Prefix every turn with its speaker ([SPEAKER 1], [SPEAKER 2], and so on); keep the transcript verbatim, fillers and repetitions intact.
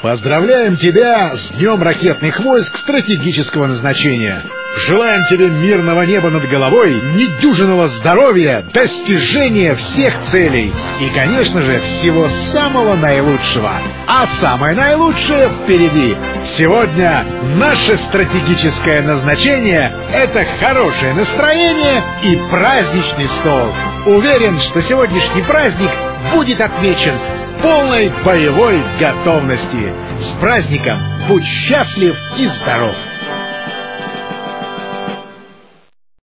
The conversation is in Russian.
[SPEAKER 1] Поздравляем тебя с Днем ракетных войск стратегического назначения. Желаем тебе мирного неба над головой, недюжинного здоровья, достижения всех целей и, конечно же, всего самого наилучшего. А самое наилучшее впереди. Сегодня наше стратегическое назначение – это хорошее настроение и праздничный стол. Уверен, что сегодняшний праздник будет отмечен полной боевой готовности. С праздником! Будь счастлив и здоров!